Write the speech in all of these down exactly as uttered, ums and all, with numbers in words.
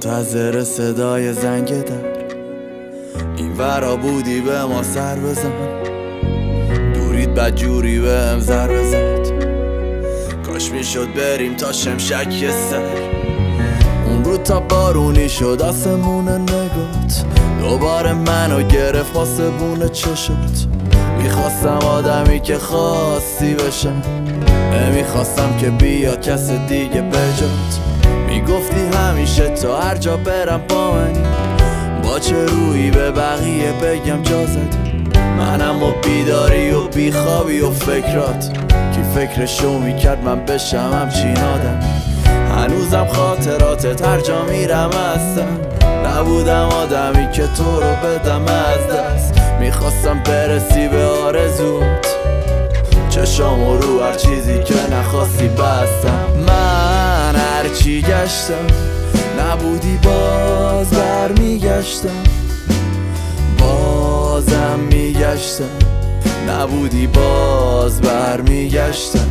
منتظر صدای زنگ در، این ورا بودی به ما سر بزن، دورید بد جوری به هم ضربه زد. کاش میشد بریم تا شمشک سر، اون رو تا بارونی شد آسمون نگات، دوباره منو گرفت آسمون چشات. میخواستم آدمی که خواستی بشم، نمیخواستم که بیاد کس دیگه بجات. میگفتی همیشه تا هر جا برم با منی، با چه رویی به بقیه بگم جا زدی. منم و بیداری و بیخوابی و فکرات، کی فکرشو میکرد من بشم همچین آدم. هنوزم خاطراتت هر جا میرم هستم، نبودم آدمی که تو رو بدم از دست. میخواستم برسی به آرزوت، چشامو رو هر چیزی که نخواستی بستم. من هرچی گشتم نبودی، باز برمیگشتم، بازم میگشتم نبودی، باز برمیگشتم.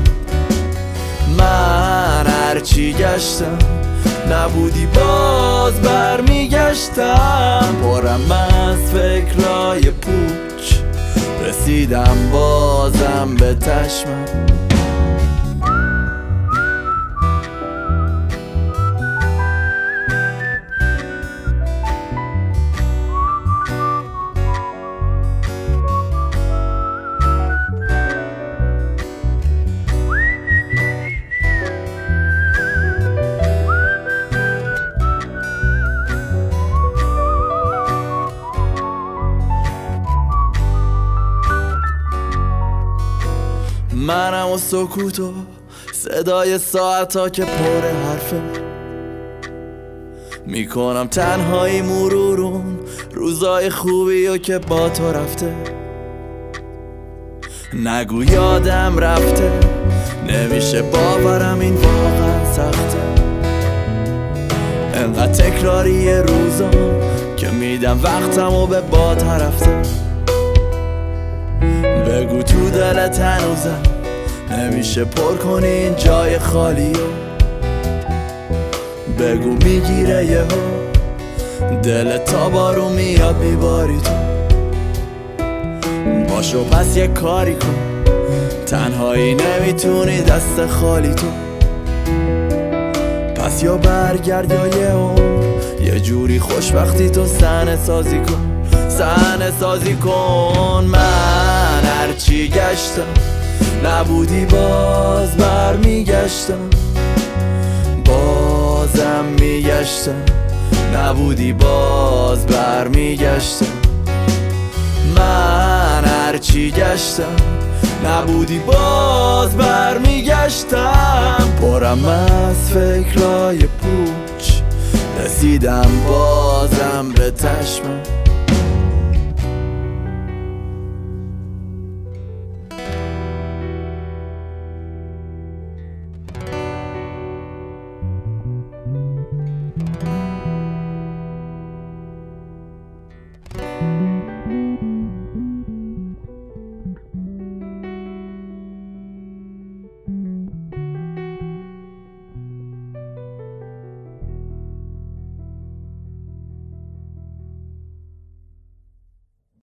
من هرچی گشتم نبودی، باز برمیگشتم. پرم از فکرای پوچ، رسیدم بازم به تشمم. منم و سکوت و صدای ساعتا که پر حرفه، میکنم تنهایی مرورون روزای خوبی و که با تو رفته. نگو یادم رفته، نمیشه باورم این واقعا سخته. انقدر تکراری روزام که میدم وقتم و به با طرفته. بگو تو دلت هنوزم نمیشه پر کنی این جای خالیو، بگو میگیره یهو دلت تا بارو میاد میباری تو. باشو پس یه کاری کن، تنهایی نمیتونی دست خالی تو. پس یا برگرد یا یه عمر یه جوری خوشبختی تو صحنه سازی کن، صحنه سازی کن. من هرچی گشتم نبودی، باز برمیگشتم، بازم میگشتم نبودی، باز برمیگشتم. من هرچی گشتم نبودی، باز برمیگشتم. پرم از فکرای پوچ، رسیدم بازم به تشمم.